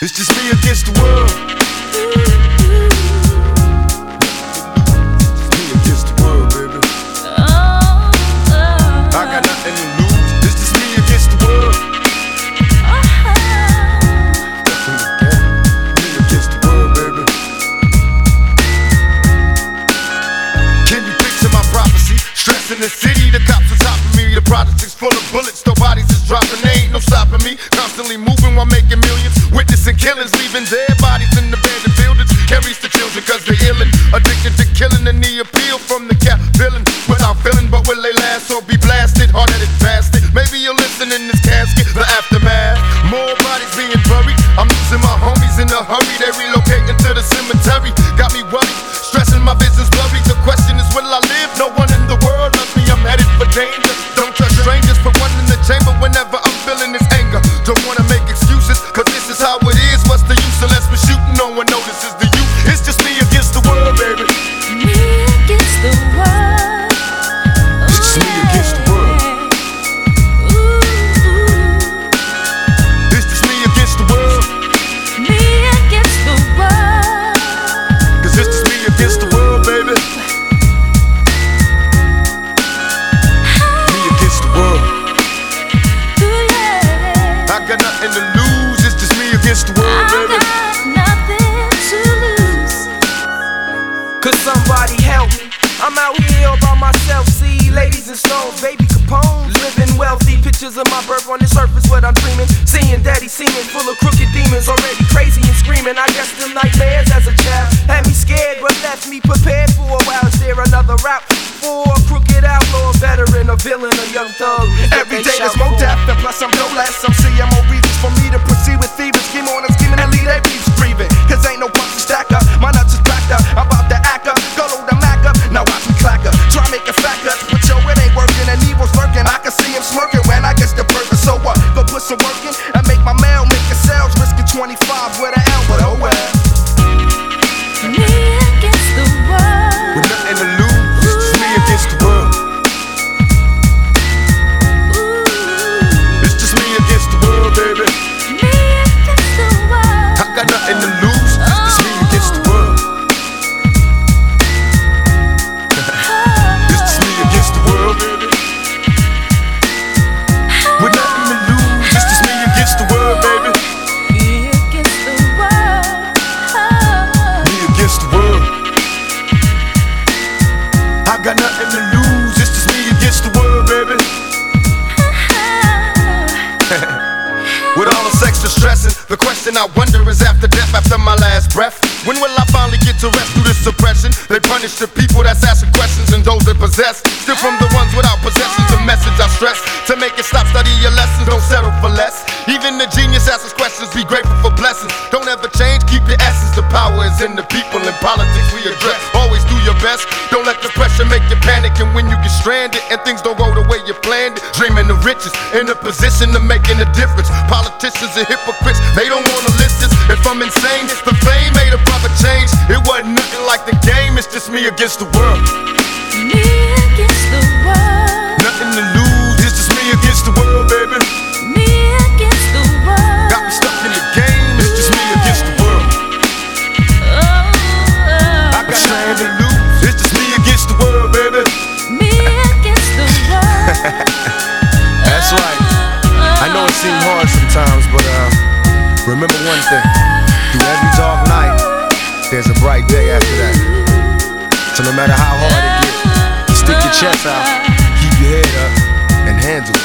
It's just me against the world. It's me against the world, baby. I got nothing to lose. It's just me against the world. Me against the world, baby. Can you picture my prophecy? Stress in the city, the cops are topping me. The project is full of bullets, no bodies is dropping. There ain't no stopping me. Constantly moving while making millions. Witnessing killings, leaving dead bodies in the abandoned buildings. Carries the children cause they're illin'. Addicted to killing and the appeal from the cap villain. Without feeling, but will they last or be blasted? Hard-headed bastard. Maybe you'll listen in this casket. The aftermath. More bodies being buried. I'm losing my homies in a hurry. They relocating to the cemetery. Got me worried. Stressing my business blurry. The question is, will I live? No one in the world loves me. I'm headed for danger. Don't trust strangers. Put one in the chamber whenever I'm feeling this anger. Don't wanna make excuses, cause this is how it is. What's the use unless we're shooting? No one notices the youth. It's just me against the world, baby. Me against the world. It's just me against the world. It's just me against the world. Me against the world. Cause it's just me against the world, baby. Me against the world. I got nothing to lose. It's just me against the world, baby. Nothing to lose. Could somebody help me? I'm out here all by myself. See, ladies and stones, baby Capone, living wealthy. Pictures of my birth on the surface, what I'm dreaming. Seeing daddy seeming full of crooked demons, already crazy and screaming. I guess them nightmares as a child had me scared, but left me prepared for a while. Is there another route for a crooked outlaw, a veteran, a villain, a young thug? Every day there's more death, and plus I'm no less. Some CMO reasons for me to proceed with thieves. Scheme on and scheming and leave their beefs breathing. Cause ain't no punch to stack up. My nuts is backed up. I'm about to act up. Go load the Mac up. Now watch me clack up. Try make it fact up. But yo, it ain't working and evil's lurking. I can see him smirking when I get the burger. So what? Go put some work in and make my mail, make a sales. Risking 25 with an L, but oh well. Me against the world. With nothing to lose. It's just me against the world. It's just me against the world, baby. Me against the world. I got nothing to lose. It's just me against the world. It's just me against the world, baby. With nothing to lose. It's just me against the world, baby. Me against the world. Me against the world. I got nothing to lose. It's just me against the world, baby. With all this extra stressing, the question I wonder is after death, after my last breath, when will I finally get to rest through this suppression? They punish the people that's asking questions and those that possess. Still from the ones without possessions, the message I stress. To make it stop, study your lessons, don't settle for less. Even the genius asks questions, be grateful for blessings. Don't ever change, keep your essence. The power is in the people, in politics we address. Always do your best, don't let the pressure make you panic. And when you get stranded and things don't go the way you planned it, dreaming of riches, in a position of making a difference. Politicians are hypocrites, they don't wanna listen. If I'm insane, the fame made a proper change. It wasn't nothing like the game, it's just me against the world. Me against the world. Nothing to lose, it's just me against the world, baby. Me against the world. Got me stuck in the game, it's just me against the world. I got nothing to lose, it's just me against the world, baby. Me against the world. That's right. I know it seems hard sometimes, but remember one thing. Through every dark night, there's a bright day after that. So no matter how hard it gets, stick your chest out, keep your head up, and handle it.